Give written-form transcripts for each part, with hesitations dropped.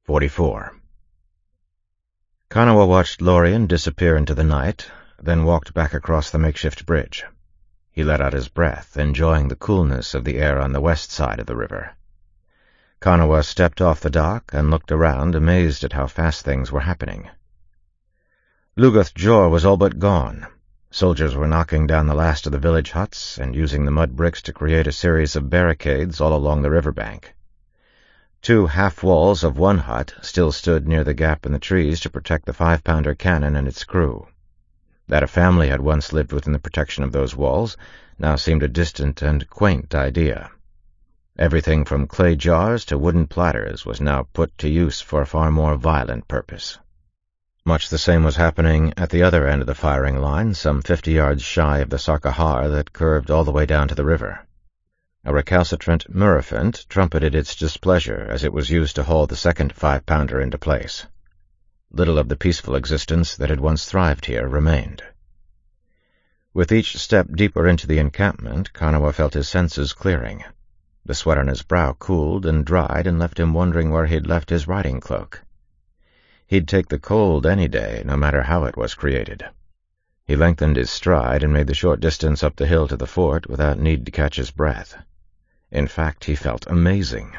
44. Kanawa watched Lorien disappear into the night, then walked back across the makeshift bridge. He let out his breath, enjoying the coolness of the air on the west side of the river. Kanawa stepped off the dock and looked around, amazed at how fast things were happening. Lugath Jor was all but gone. Soldiers were knocking down the last of the village huts and using the mud bricks to create a series of barricades all along the riverbank. 2 half-walls of one hut still stood near the gap in the trees to protect the 5-pounder cannon and its crew. That a family had once lived within the protection of those walls now seemed a distant and quaint idea. Everything from clay jars to wooden platters was now put to use for a far more violent purpose. Much the same was happening at the other end of the firing line, some 50 yards shy of the Sarkahar that curved all the way down to the river. A recalcitrant Murrifant trumpeted its displeasure as it was used to haul the second 5-pounder into place. Little of the peaceful existence that had once thrived here remained. With each step deeper into the encampment, Kanawa felt his senses clearing. The sweat on his brow cooled and dried and left him wondering where he'd left his riding cloak. He'd take the cold any day, no matter how it was created. He lengthened his stride and made the short distance up the hill to the fort without need to catch his breath. In fact, he felt amazing.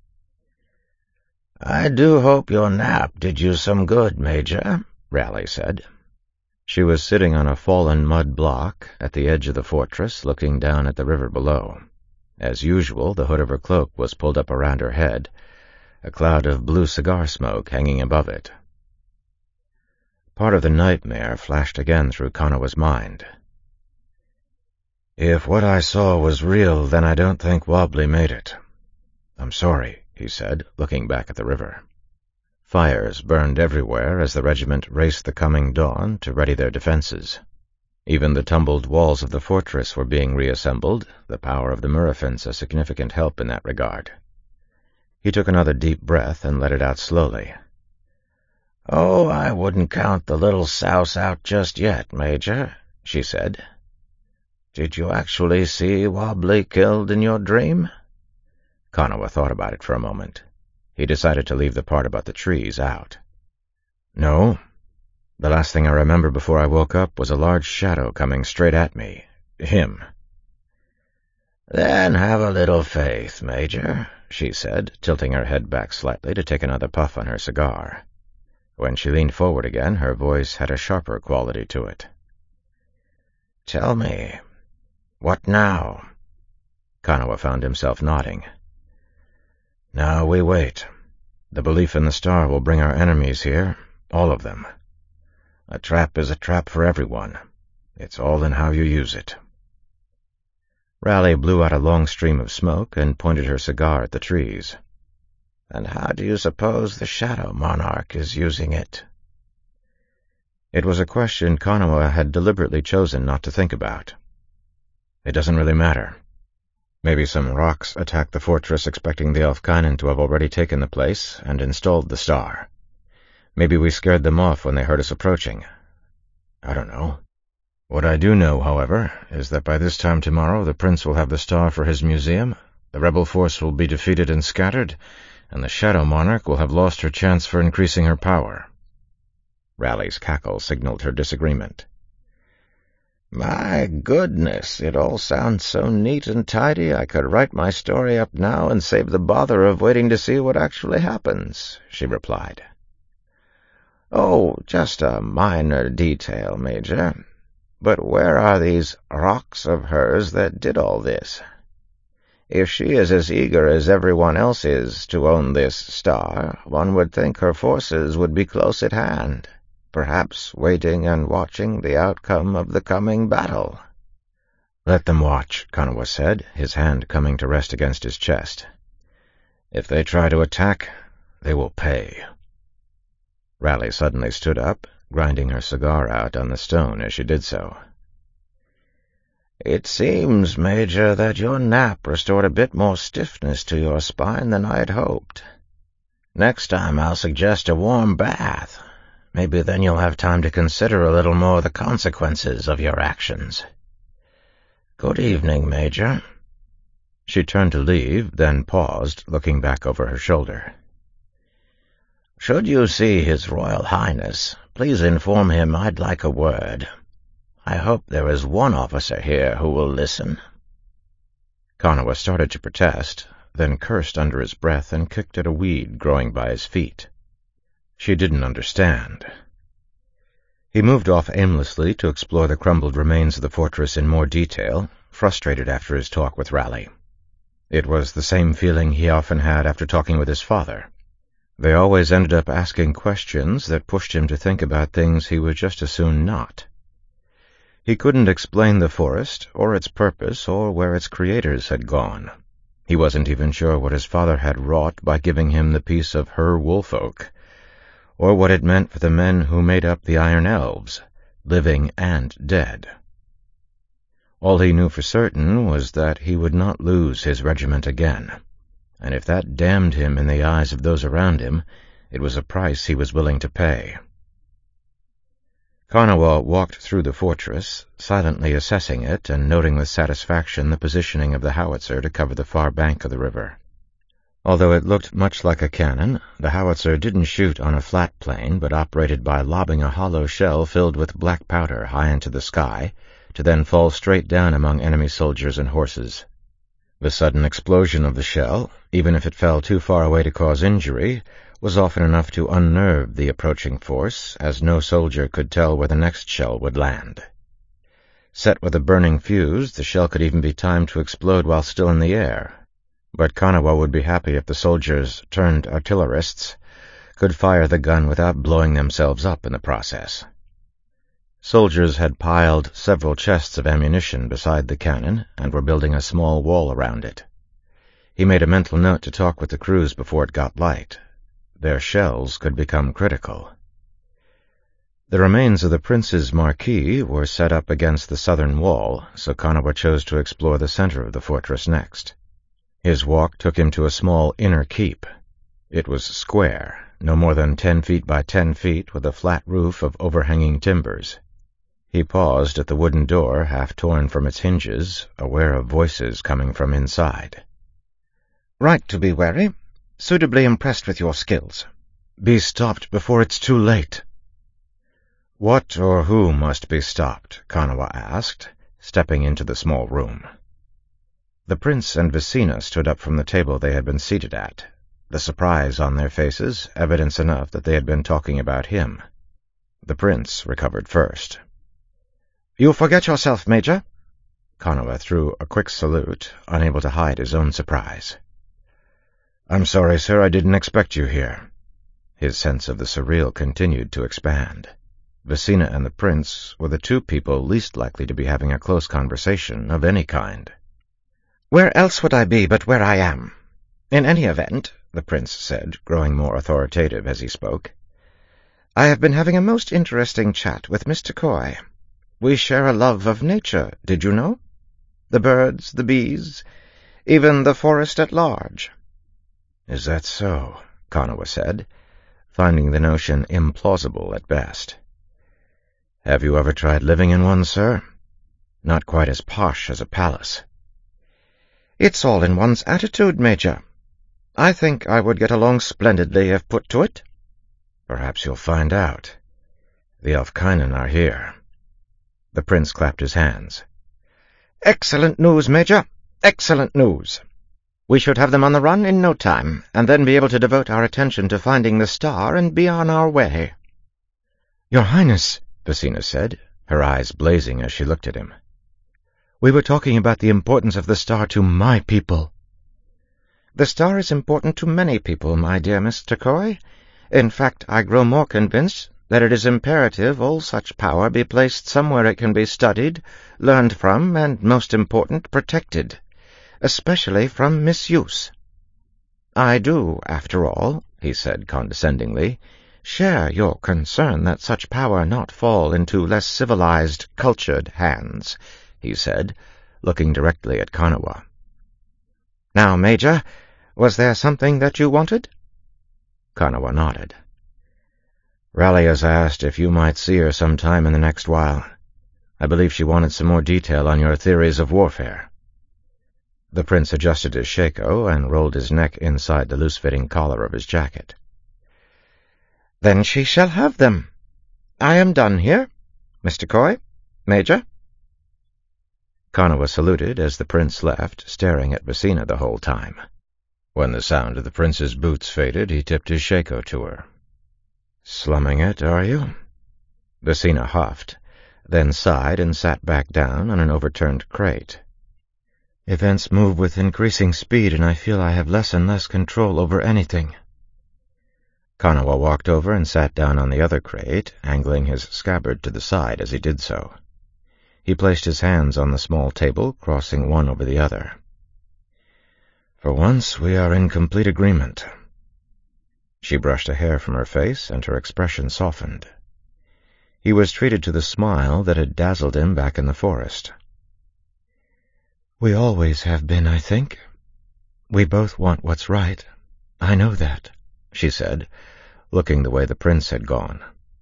"I do hope your nap did you some good, Major," Raleigh said. She was sitting on a fallen mud block at the edge of the fortress, looking down at the river below. As usual, the hood of her cloak was pulled up around her head, a cloud of blue cigar smoke hanging above it. Part of the nightmare flashed again through Kanawa's mind. "If what I saw was real, then I don't think Wobbly made it. I'm sorry," he said, looking back at the river. Fires burned everywhere as the regiment raced the coming dawn to ready their defenses. Even the tumbled walls of the fortress were being reassembled, the power of the Murrifants a significant help in that regard. He took another deep breath and let it out slowly. "Oh, I wouldn't count the little souse out just yet, Major," she said. "Did you actually see Wobbly killed in your dream?" Kanawa thought about it for a moment. He decided to leave the part about the trees out. "No. The last thing I remember before I woke up was a large shadow coming straight at me. Him." "Then have a little faith, Major," she said, tilting her head back slightly to take another puff on her cigar. When she leaned forward again, her voice had a sharper quality to it. "Tell me, what now?" Kanawa found himself nodding. "Now we wait. The belief in the star will bring our enemies here, all of them. A trap is a trap for everyone. It's all in how you use it." Raleigh blew out a long stream of smoke and pointed her cigar at the trees. "And how do you suppose the Shadow Monarch is using it?" It was a question Kanawa had deliberately chosen not to think about. "It doesn't really matter. Maybe some rocks attacked the fortress expecting the Elfkainen to have already taken the place and installed the star. Maybe we scared them off when they heard us approaching. I don't know. What I do know, however, is that by this time tomorrow the prince will have the star for his museum, the rebel force will be defeated and scattered, and the Shadow Monarch will have lost her chance for increasing her power." Raleigh's cackle signaled her disagreement. "My goodness, it all sounds so neat and tidy I could write my story up now and save the bother of waiting to see what actually happens," she replied. "Oh, just a minor detail, Major. But where are these rocks of hers that did all this? If she is as eager as everyone else is to own this star, one would think her forces would be close at hand, perhaps waiting and watching the outcome of the coming battle." "Let them watch," Kanawa said, his hand coming to rest against his chest. "If they try to attack, they will pay." Raleigh suddenly stood up, grinding her cigar out on the stone as she did so. "It seems, Major, that your nap restored a bit more stiffness to your spine than I had hoped. Next time I'll suggest a warm bath. Maybe then you'll have time to consider a little more the consequences of your actions. Good evening, Major." She turned to leave, then paused, looking back over her shoulder. Should you see His Royal Highness, please inform him I'd like a word. I hope there is one officer here who will listen." Konawa started to protest, then cursed under his breath and kicked at a weed growing by his feet. She didn't understand. He moved off aimlessly to explore the crumbled remains of the fortress in more detail, frustrated after his talk with Raleigh. It was the same feeling he often had after talking with his father. They always ended up asking questions that pushed him to think about things he would just as soon not. He couldn't explain the forest, or its purpose, or where its creators had gone. He wasn't even sure what his father had wrought by giving him the piece of Her Wolfolk, or what it meant for the men who made up the Iron Elves, living and dead. All he knew for certain was that he would not lose his regiment again, and if that damned him in the eyes of those around him, it was a price he was willing to pay. Konawa walked through the fortress, silently assessing it and noting with satisfaction the positioning of the howitzer to cover the far bank of the river. Although it looked much like a cannon, the howitzer didn't shoot on a flat plane, but operated by lobbing a hollow shell filled with black powder high into the sky, to then fall straight down among enemy soldiers and horses. The sudden explosion of the shell, even if it fell too far away to cause injury, was often enough to unnerve the approaching force, as no soldier could tell where the next shell would land. Set with a burning fuse, the shell could even be timed to explode while still in the air, but Konawa would be happy if the soldiers, turned artillerists, could fire the gun without blowing themselves up in the process. Soldiers had piled several chests of ammunition beside the cannon and were building a small wall around it. He made a mental note to talk with the crews before it got light. Their shells could become critical. The remains of the prince's marquee were set up against the southern wall, so Konawa chose to explore the center of the fortress next. His walk took him to a small inner keep. It was square, no more than 10 feet by 10 feet, with a flat roof of overhanging timbers. He paused at the wooden door, half torn from its hinges, aware of voices coming from inside. "Right to be wary. Suitably impressed with your skills. Be stopped before it's too late." "What or who must be stopped?" Konawa asked, stepping into the small room. The prince and Visina stood up from the table they had been seated at, the surprise on their faces evidence enough that they had been talking about him. The prince recovered first. "You forget yourself, Major." Konawa threw a quick salute, unable to hide his own surprise. "I'm sorry, sir, I didn't expect you here." His sense of the surreal continued to expand. Visina and the prince were the two people least likely to be having a close conversation of any kind. "Where else would I be but where I am? In any event," the prince said, growing more authoritative as he spoke, "I have been having a most interesting chat with Mr. Coy. We share a love of nature, did you know? The birds, the bees, even the forest at large." "Is that so?" Konawa said, finding the notion implausible at best. "Have you ever tried living in one, sir? Not quite as posh as a palace." "It's all in one's attitude, Major. I think I would get along splendidly if put to it." "Perhaps you'll find out. The Elfkinen are here." The prince clapped his hands. "Excellent news, Major. Excellent news. We should have them on the run in no time, and then be able to devote our attention to finding the star and be on our way." "Your Highness," Visina said, her eyes blazing as she looked at him. "We were talking about the importance of the star to my people." "The star is important to many people, my dear Mr. Coy. In fact, I grow more convinced that it is imperative all such power be placed somewhere it can be studied, learned from, and, most important, protected, especially from misuse. I do, after all," he said condescendingly, "share your concern that such power not fall into less civilized, cultured hands," he said, looking directly at Konawa. "Now, Major, was there something that you wanted?" Konawa nodded. "Raleigh has asked if you might see her some time in the next while. I believe she wanted some more detail on your theories of warfare." The prince adjusted his shako and rolled his neck inside the loose-fitting collar of his jacket. "Then she shall have them. I am done here. Mr. Coy, Major." Kanawa saluted as the prince left, staring at Visina the whole time. When the sound of the prince's boots faded, he tipped his shako to her. "Slumming it, are you?" Visina huffed, then sighed and sat back down on an overturned crate. "Events move with increasing speed, and I feel I have less and less control over anything." Kanawa walked over and sat down on the other crate, angling his scabbard to the side as he did so. He placed his hands on the small table, crossing one over the other. "For once we are in complete agreement." She brushed a hair from her face, and her expression softened. He was treated to the smile that had dazzled him back in the forest. "We always have been, I think. We both want what's right. I know that," she said, looking the way the prince had gone.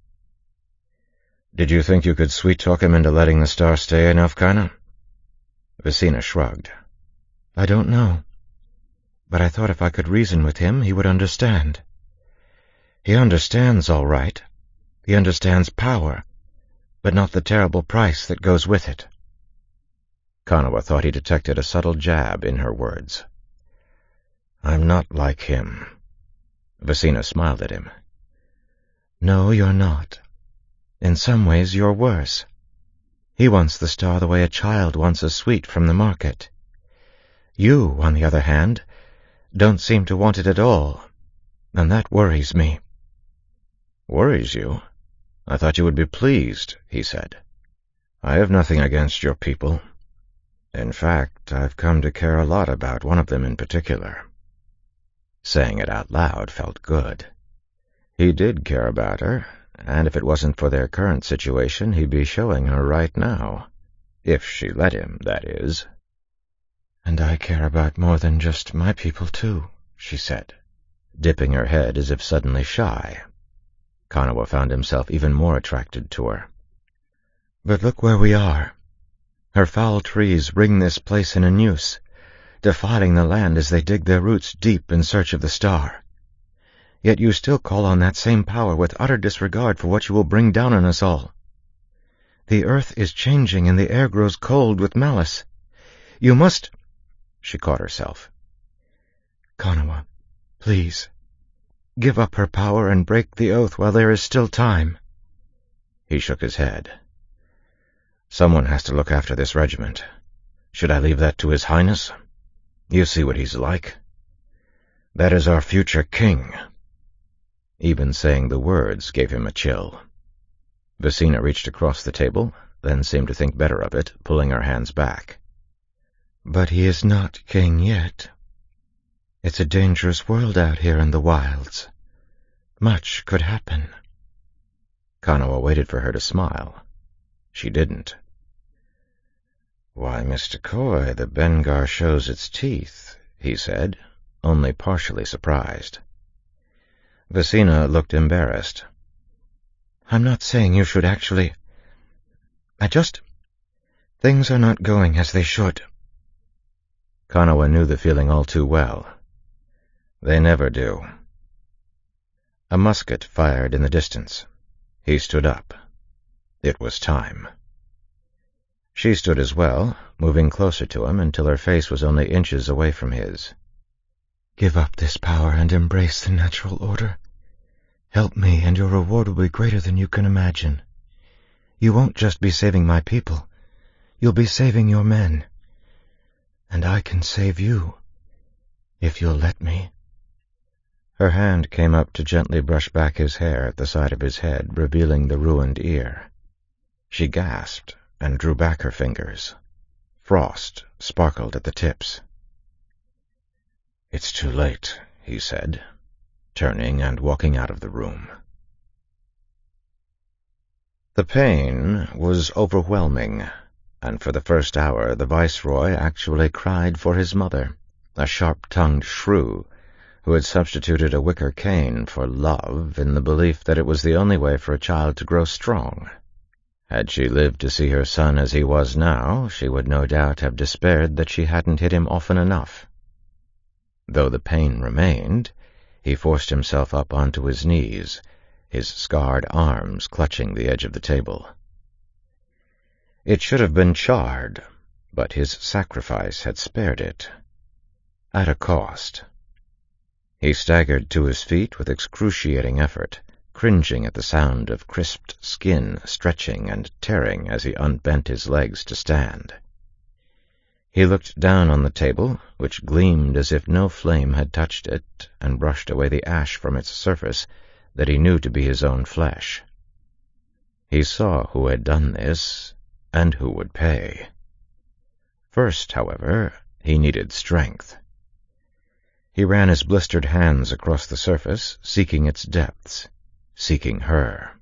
"Did you think you could sweet-talk him into letting the star stay enough, Kana?" Visina shrugged. "I don't know. But I thought if I could reason with him, he would understand. He understands, all right. He understands power, but not the terrible price that goes with it." Kanawa thought he detected a subtle jab in her words. "I'm not like him." Visina smiled at him. "No, you're not. In some ways, you're worse. He wants the star the way a child wants a sweet from the market. You, on the other hand, don't seem to want it at all, and that worries me." "Worries you? I thought you would be pleased," he said. "I have nothing against your people. In fact, I've come to care a lot about one of them in particular." Saying it out loud felt good. He did care about her, and if it wasn't for their current situation, he'd be showing her right now. If she let him, that is. "And I care about more than just my people, too," she said, dipping her head as if suddenly shy. Kanawa found himself even more attracted to her. "But look where we are. Her foul trees ring this place in a noose, defiling the land as they dig their roots deep in search of the star. Yet you still call on that same power with utter disregard for what you will bring down on us all. The earth is changing and the air grows cold with malice. You must—" She caught herself. "Kanawa, please, give up her power and break the oath while there is still time." He shook his head. "Someone has to look after this regiment. Should I leave that to His Highness? You see what he's like. That is our future king." Even saying the words gave him a chill. Visina reached across the table, then seemed to think better of it, pulling her hands back. "But he is not king yet. It's a dangerous world out here in the wilds. Much could happen." Kanawa waited for her to smile. She didn't. "Why, Mr. Coy, the Bengar shows its teeth," he said, only partially surprised. Visina looked embarrassed. "I'm not saying you should actually. Things are not going as they should." Kanawa knew the feeling all too well. They never do. A musket fired in the distance. He stood up. It was time. She stood as well, moving closer to him until her face was only inches away from his. "Give up this power and embrace the natural order. Help me, and your reward will be greater than you can imagine. You won't just be saving my people. You'll be saving your men. And I can save you, if you'll let me." Her hand came up to gently brush back his hair at the side of his head, revealing the ruined ear. She gasped and drew back her fingers. Frost sparkled at the tips. "It's too late," he said, turning and walking out of the room. The pain was overwhelming, and for the first hour the Viceroy actually cried for his mother, a sharp-tongued shrew, who had substituted a wicker cane for love in the belief that it was the only way for a child to grow strong. Had she lived to see her son as he was now, she would no doubt have despaired that she hadn't hit him often enough. Though the pain remained, he forced himself up onto his knees, his scarred arms clutching the edge of the table. It should have been charred, but his sacrifice had spared it. At a cost. He staggered to his feet with excruciating effort, cringing at the sound of crisped skin stretching and tearing as he unbent his legs to stand. He looked down on the table, which gleamed as if no flame had touched it, and brushed away the ash from its surface that he knew to be his own flesh. He saw who had done this, and who would pay. First, however, he needed strength. He ran his blistered hands across the surface, seeking its depths, seeking her.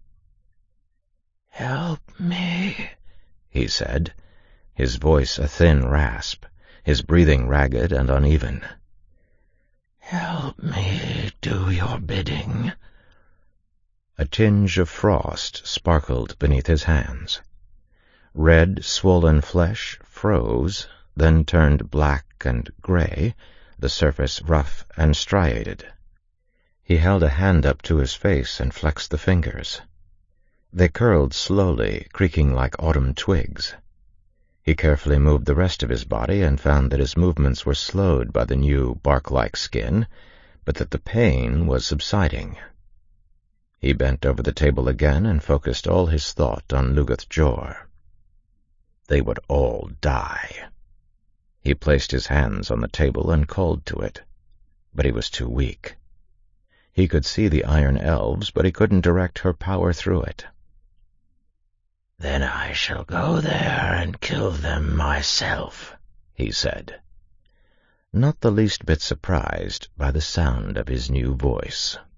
"Help me," he said, his voice a thin rasp, his breathing ragged and uneven. "Help me do your bidding." A tinge of frost sparkled beneath his hands. Red, swollen flesh froze, then turned black and gray, the surface rough and striated. He held a hand up to his face and flexed the fingers. They curled slowly, creaking like autumn twigs. He carefully moved the rest of his body and found that his movements were slowed by the new bark-like skin, but that the pain was subsiding. He bent over the table again and focused all his thought on Lugath Jor. They would all die. He placed his hands on the table and called to it, but he was too weak. He could see the Iron Elves, but he couldn't direct her power through it. "Then I shall go there and kill them myself," he said, not the least bit surprised by the sound of his new voice.